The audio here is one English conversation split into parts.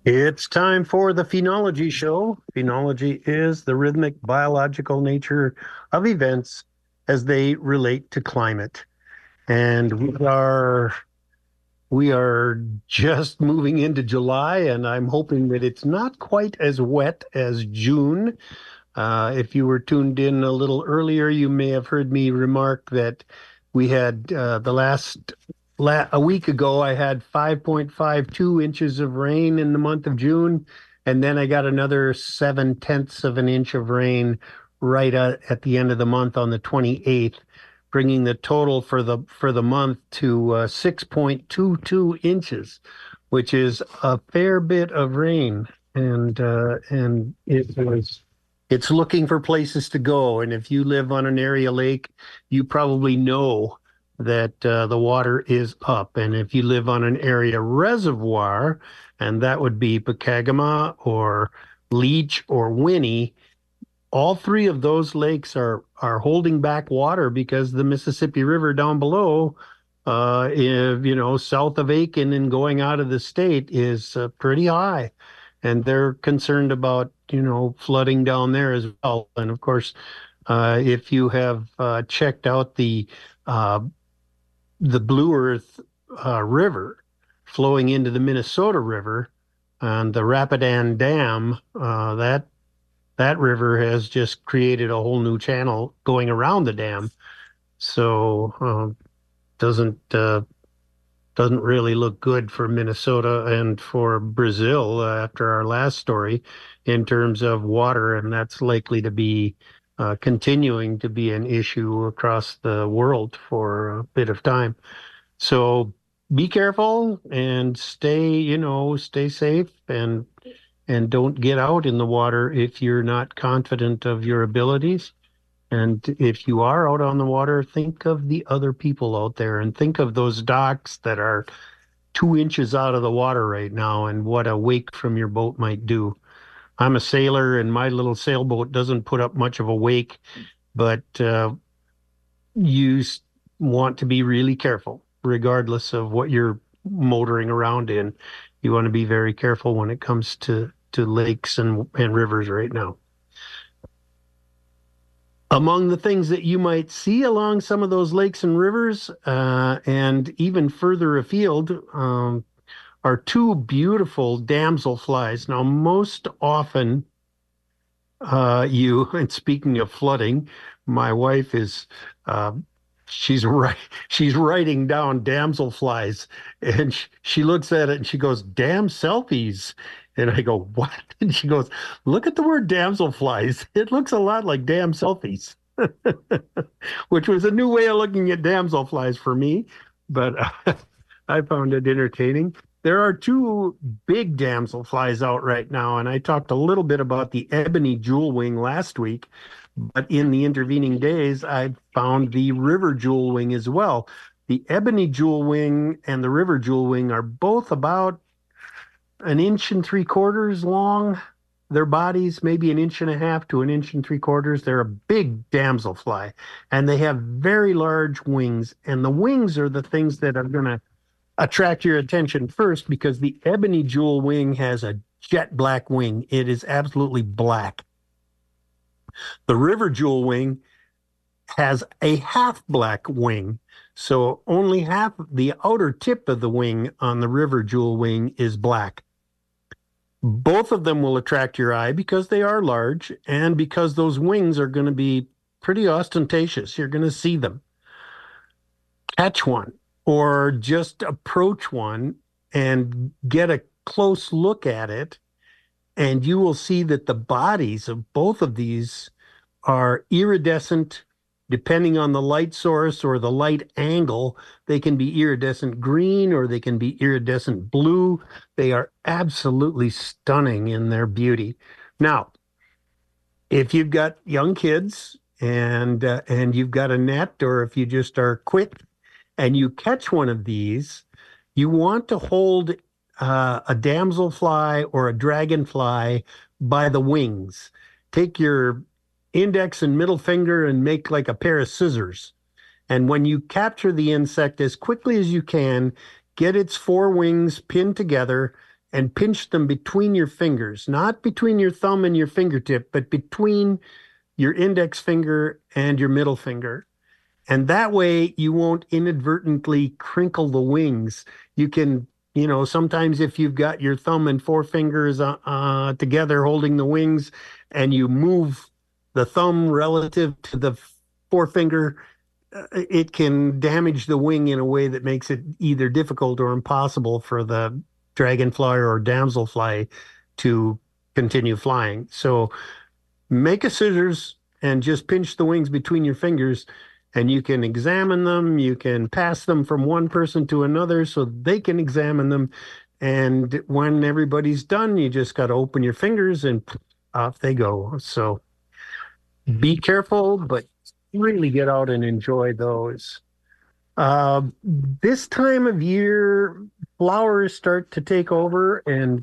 It's time for the Phenology Show. Phenology is the rhythmic biological nature of events as they relate to climate. And we are just moving into July, and I'm hoping that it's not quite as wet as June. If you were tuned in a little earlier, you may have heard me remark that we had a week ago, I had 5.52 inches of rain in the month of June, and then I got another 7/10 of an inch of rain right at the end of the month on the 28th, bringing the total for the month to 6.22 inches, which is a fair bit of rain, and it's looking for places to go. And if you live on an area lake, you probably know that the water is up. And if you live on an area reservoir, and that would be Pokegama or Leech or Winnie, all three of those lakes are holding back water because the Mississippi River down below, south of Aiken and going out of the state is pretty high, and they're concerned about flooding down there as well. And of course, if you have checked out the Blue Earth River flowing into the Minnesota River and the Rapidan Dam, that river has just created a whole new channel going around the dam. So doesn't doesn't really look good for Minnesota and for Brazil after our last story in terms of water, and that's likely to be continuing to be an issue across the world for a bit of time. So be careful and stay safe and don't get out in the water if you're not confident of your abilities. And if you are out on the water, think of the other people out there and think of those docks that are 2 inches out of the water right now and what a wake from your boat might do. I'm a sailor and my little sailboat doesn't put up much of a wake, but you want to be really careful, regardless of what you're motoring around in. You want to be very careful when it comes to lakes and rivers right now. Among the things that you might see along some of those lakes and rivers, and even further afield, are two beautiful damselflies. Now, most often, and speaking of flooding, my wife is, uh, she's writing down damselflies, and she looks at it and she goes, "Damn selfies." And I go, "What?" And she goes, "Look at the word damselflies. It looks a lot like damn selfies." Which was a new way of looking at damselflies for me, but I found it entertaining. There are two big damselflies out right now, and I talked a little bit about the ebony jewelwing last week, but in the intervening days, I found the river jewelwing as well. The ebony jewelwing and the river jewelwing are both about an inch and 3/4 long. Their bodies maybe an inch and a half to an inch and 3/4. They're a big damselfly, and they have very large wings. And the wings are the things that are going to attract your attention first because the ebony jewel wing has a jet black wing. It is absolutely black. The river jewel wing has a half black wing. So only half the outer tip of the wing on the river jewel wing is black. Both of them will attract your eye because they are large and because those wings are going to be pretty ostentatious. You're going to see them. Catch one or just approach one and get a close look at it, and you will see that the bodies of both of these are iridescent. Depending on the light source or the light angle, they can be iridescent green or they can be iridescent blue. They are absolutely stunning in their beauty. Now, if you've got young kids and you've got a net, or if you just are quick and you catch one of these, you want to hold a damselfly or a dragonfly by the wings. Take your index and middle finger and make like a pair of scissors. And when you capture the insect as quickly as you can, get its four wings pinned together, and pinch them between your fingers, not between your thumb and your fingertip, but between your index finger and your middle finger. And that way you won't inadvertently crinkle the wings. You can, sometimes if you've got your thumb and four fingers together holding the wings and you move the thumb relative to the forefinger, it can damage the wing in a way that makes it either difficult or impossible for the dragonfly or damselfly to continue flying. So make a scissors and just pinch the wings between your fingers, and you can examine them. You can pass them from one person to another so they can examine them. And when everybody's done, you just got to open your fingers and off they go. So be careful, but really get out and enjoy those. This time of year, flowers start to take over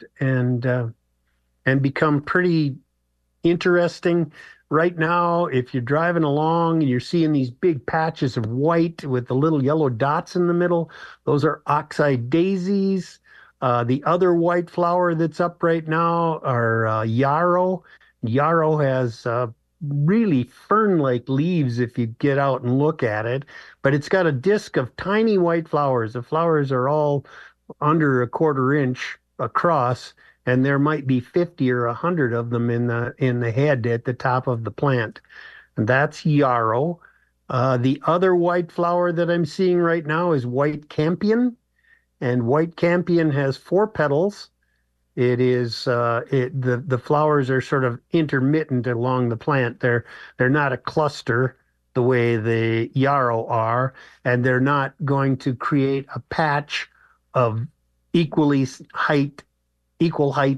and become pretty interesting. Right now, if you're driving along and you're seeing these big patches of white with the little yellow dots in the middle, those are oxeye daisies. The other white flower that's up right now are yarrow. Yarrow has really fern-like leaves if you get out and look at it, but it's got a disc of tiny white flowers. The flowers are all under a quarter inch across, and there might be 50 or 100 of them in the head at the top of the plant. And that's yarrow. The other white flower that I'm seeing right now is white campion, and white campion has four petals. The flowers are sort of intermittent along the plant. They're not a cluster the way the yarrow are, and they're not going to create a patch of equally height equal height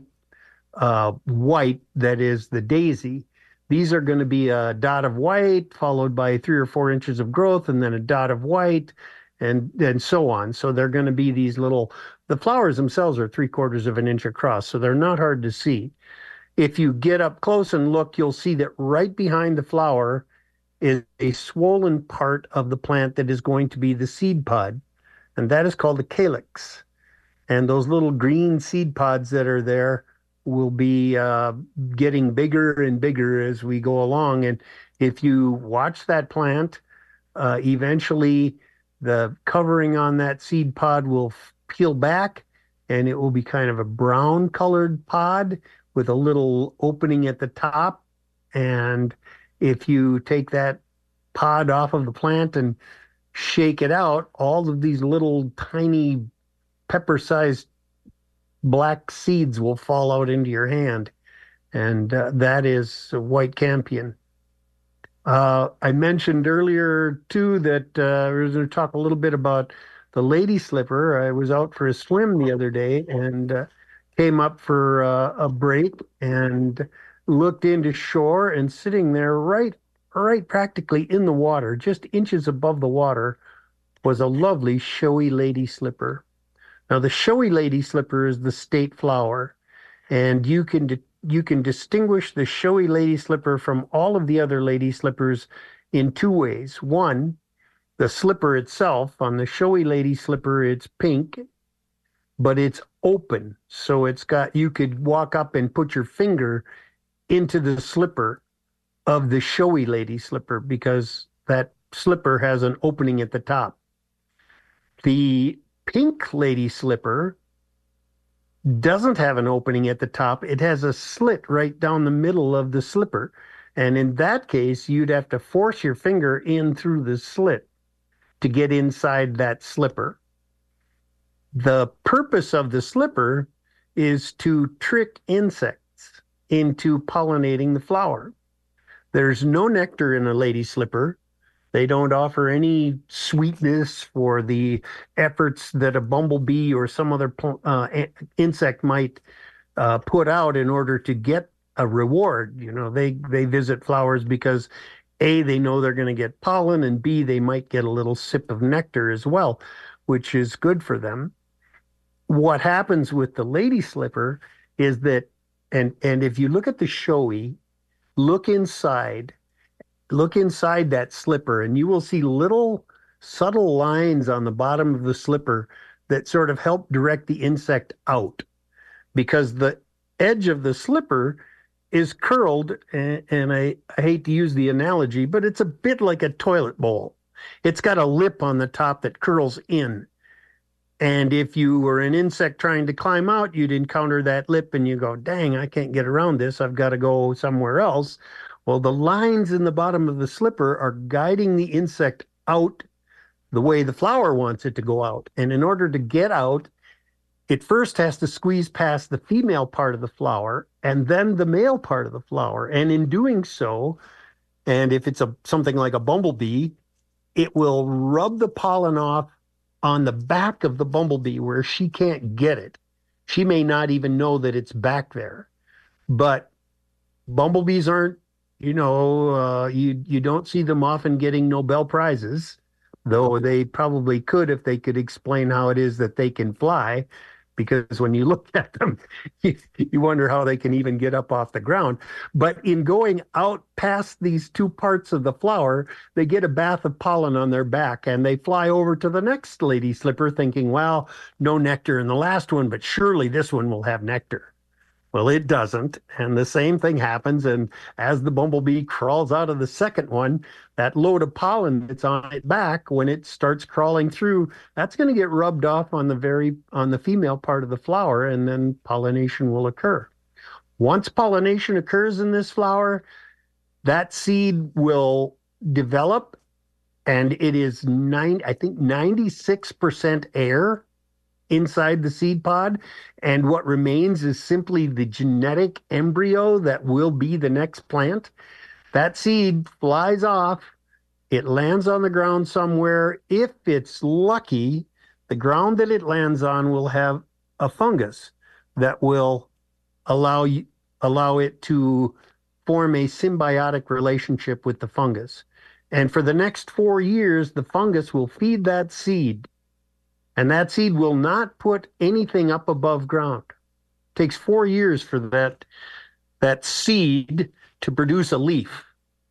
white that is the daisy. These are going to be a dot of white followed by 3 or 4 inches of growth and then a dot of white and so on. So they're going to be these the flowers themselves are 3/4 of an inch across, so they're not hard to see. If you get up close and look, you'll see that right behind the flower is a swollen part of the plant that is going to be the seed pod, and that is called the calyx. And those little green seed pods that are there will be getting bigger and bigger as we go along. And if you watch that plant, eventually the covering on that seed pod will peel back and it will be kind of a brown colored pod with a little opening at the top. And if you take that pod off of the plant and shake it out, all of these little tiny pepper-sized black seeds will fall out into your hand, and that is white campion. I mentioned earlier too that we were going to talk a little bit about the lady slipper. I was out for a swim the other day and came up for a break and looked into shore, and sitting there right practically in the water, just inches above the water, was a lovely showy lady slipper. Now, the showy lady slipper is the state flower, and you can distinguish the showy lady slipper from all of the other lady slippers in two ways. One, the slipper itself. On the showy lady slipper, it's pink, but it's open, so you could walk up and put your finger into the slipper of the showy lady slipper because that slipper has an opening at the top. The pink lady slipper doesn't have an opening at the top. It has a slit right down the middle of the slipper. And in that case, you'd have to force your finger in through the slit to get inside that slipper. The purpose of the slipper is to trick insects into pollinating the flower. There's no nectar in a lady slipper. They don't offer any sweetness for the efforts that a bumblebee or some other insect might put out in order to get a reward. They visit flowers because A, they know they're going to get pollen, and B, they might get a little sip of nectar as well, which is good for them. What happens with the lady slipper is that, and if you look at the showy, look inside that slipper and you will see little subtle lines on the bottom of the slipper that sort of help direct the insect out. because the edge of the slipper is curled, and I hate to use the analogy, but it's a bit like a toilet bowl. It's got a lip on the top that curls in. And if you were an insect trying to climb out, you'd encounter that lip and you go, dang, I can't get around this. I've got to go somewhere else. Well, the lines in the bottom of the slipper are guiding the insect out the way the flower wants it to go out. And in order to get out, it first has to squeeze past the female part of the flower and then the male part of the flower. And in doing so, and if it's something like a bumblebee, it will rub the pollen off on the back of the bumblebee where she can't get it. She may not even know that it's back there. But bumblebees aren't, you don't see them often getting Nobel Prizes, though they probably could if they could explain how it is that they can fly. Because when you look at them, you wonder how they can even get up off the ground. But in going out past these two parts of the flower, they get a bath of pollen on their back and they fly over to the next lady slipper thinking, well, no nectar in the last one, but surely this one will have nectar. Well, it doesn't. And the same thing happens. And as the bumblebee crawls out of the second one, that load of pollen that's on its back, when it starts crawling through, that's going to get rubbed off on the female part of the flower, and then pollination will occur. Once pollination occurs in this flower, that seed will develop, and it is I think 96% air inside the seed pod. And what remains is simply the genetic embryo that will be the next plant. That seed flies off. It lands on the ground somewhere. If it's lucky, the ground that it lands on will have a fungus that will allow it to form a symbiotic relationship with the fungus. And for the next 4 years, the fungus will feed that seed, and that seed will not put anything up above ground. It takes 4 years for that seed to produce a leaf.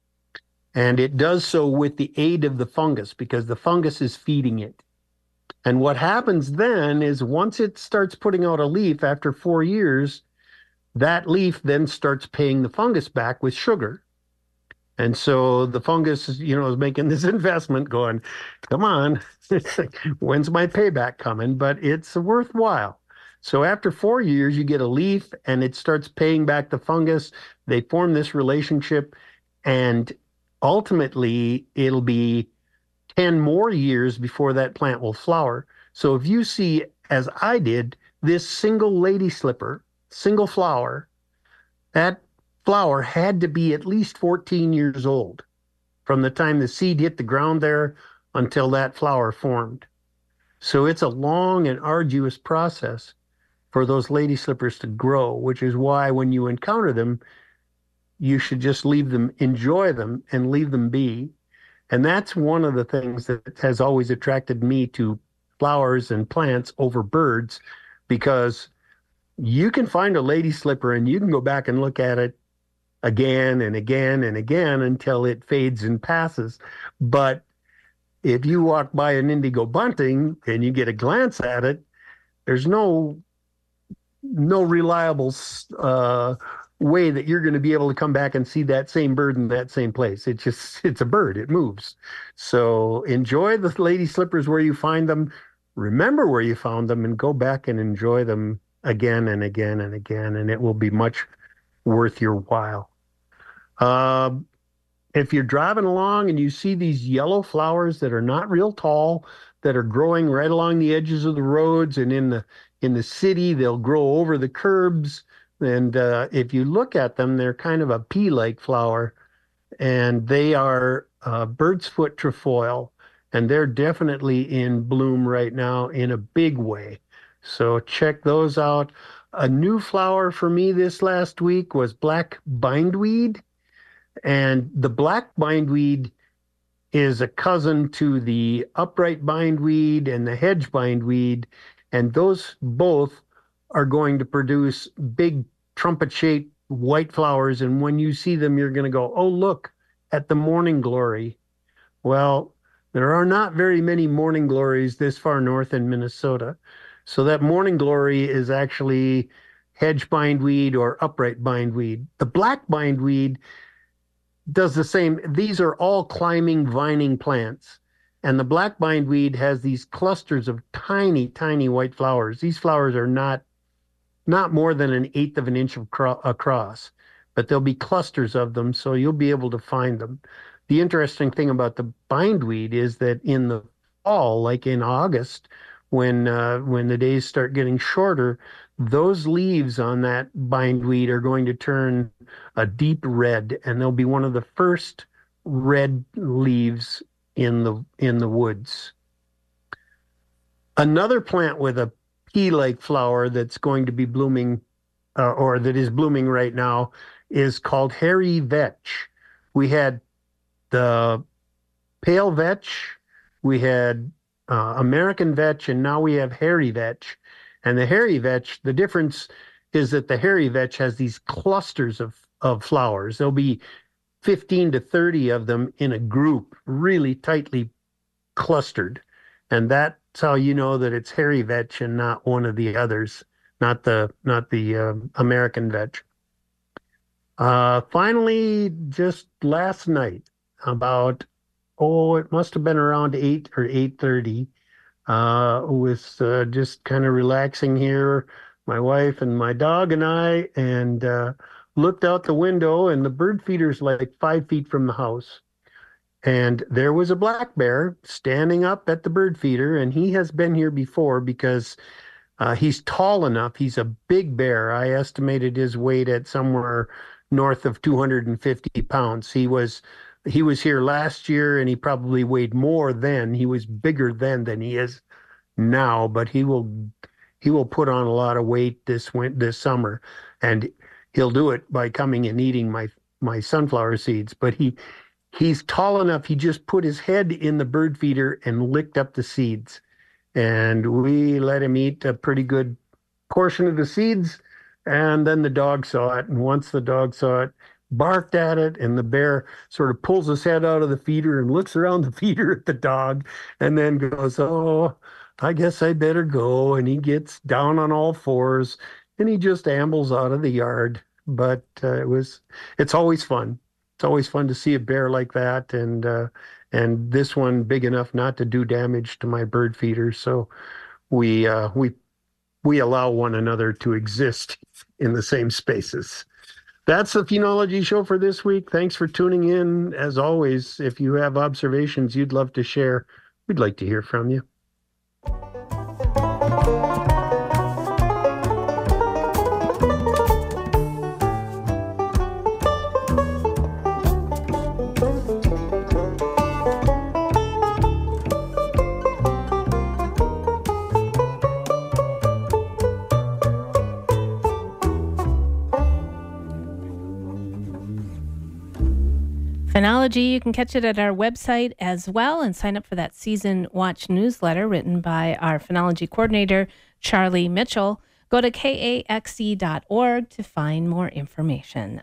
And it does so with the aid of the fungus because the fungus is feeding it. And what happens then is once it starts putting out a leaf after 4 years, that leaf then starts paying the fungus back with sugar. And so the fungus, is making this investment going, come on, when's my payback coming? But it's worthwhile. So after 4 years, you get a leaf and it starts paying back the fungus. They form this relationship, and ultimately it'll be 10 more years before that plant will flower. So if you see, as I did, this single lady slipper, single flower, that flower had to be at least 14 years old from the time the seed hit the ground there until that flower formed. So it's a long and arduous process for those lady slippers to grow, which is why when you encounter them, you should just leave them, enjoy them, and leave them be. And that's one of the things that has always attracted me to flowers and plants over birds, because you can find a lady slipper and you can go back and look at it again and again and again until it fades and passes. But if you walk by an indigo bunting and you get a glance at it, there's no reliable way that you're going to be able to come back and see that same bird in that same place. It's a bird. It moves. So enjoy the lady slippers where you find them. Remember where you found them and go back and enjoy them again and again and again, and it will be much worth your while. Uh, if you're driving along and you see these yellow flowers that are not real tall, that are growing right along the edges of the roads, and in the city, they'll grow over the curbs. And if you look at them, they're kind of a pea-like flower, and they are bird's foot trefoil, and they're definitely in bloom right now in a big way. So check those out. A new flower for me this last week was black bindweed. And the black bindweed is a cousin to the upright bindweed and the hedge bindweed. And those both are going to produce big trumpet-shaped white flowers. And when you see them, you're going to go, oh, look at the morning glory. Well, there are not very many morning glories this far north in Minnesota. So that morning glory is actually hedge bindweed or upright bindweed. The black bindweed does the same. These are all climbing, vining plants. And the black bindweed has these clusters of tiny, tiny white flowers. These flowers are not more than an eighth of an inch across, but there'll be clusters of them, so you'll be able to find them. The interesting thing about the bindweed is that in the fall, like in August, when the days start getting shorter, those leaves on that bindweed are going to turn a deep red, and they'll be one of the first red leaves in the woods. Another plant with a pea-like flower that's going to be blooming, or that is blooming right now, is called hairy vetch. We had the pale vetch, we had American vetch, and now we have hairy vetch. And the hairy vetch, the difference is that the hairy vetch has these clusters of flowers. There'll be 15 to 30 of them in a group, really tightly clustered. And that's how you know that it's hairy vetch and not one of the others, not the American vetch. Finally, just last night, about it must have been around 8 or 8:30, with just kind of relaxing here, my wife and my dog and I, and looked out the window, and the bird feeder's like 5 feet from the house. And there was a black bear standing up at the bird feeder, and he has been here before because he's tall enough. He's a big bear. I estimated his weight at somewhere north of 250 pounds. He was here last year, and he probably weighed more then. He was bigger then than he is now, but he will put on a lot of weight this summer, and he'll do it by coming and eating my sunflower seeds. But he's tall enough. He just put his head in the bird feeder and licked up the seeds, and we let him eat a pretty good portion of the seeds. And then the dog saw it, and once the dog saw it, barked at it, and the bear sort of pulls his head out of the feeder and looks around the feeder at the dog, and then goes, "Oh, I guess I better go." And he gets down on all fours, and he just ambles out of the yard. But it's always fun. It's always fun to see a bear like that, and this one big enough not to do damage to my bird feeder. So we allow one another to exist in the same spaces. That's the Phenology Show for this week. Thanks for tuning in. As always, if you have observations you'd love to share, we'd like to hear from you. Phenology, you can catch it at our website as well and sign up for that Season Watch newsletter written by our phenology coordinator, Charlie Mitchell. Go to kaxe.org to find more information.